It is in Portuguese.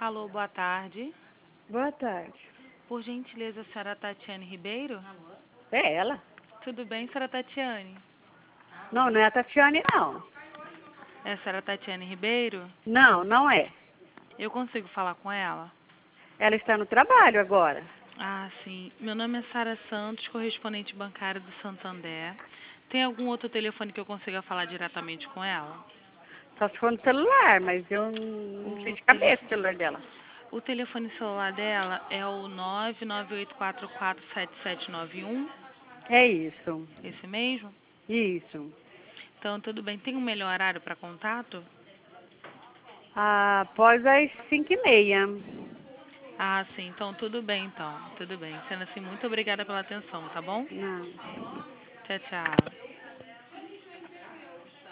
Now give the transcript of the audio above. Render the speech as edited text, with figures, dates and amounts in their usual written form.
Alô, boa tarde. Boa tarde. Por gentileza, a senhora Tatiane Ribeiro? É ela? Tudo bem, senhora Tatiane? Não, não é a Tatiane, não. É a senhora Tatiane Ribeiro? Não, não é. Eu consigo falar com ela? Ela está no trabalho agora. Ah, sim. Meu nome é Sara Santos, correspondente bancária do Santander. Tem algum outro telefone que eu consiga falar diretamente com ela? Só se for no celular, mas eu não sei O, de tele... cabeça o celular dela. o telefone celular dela é o 998447791. É isso. Esse mesmo? Isso. Então, tudo bem. Tem um melhor horário para contato? Após as 5h30. Ah, sim. Então, tudo bem, então. Tudo bem. Sendo assim, muito obrigada pela atenção, tá bom? Não. Tchau, tchau.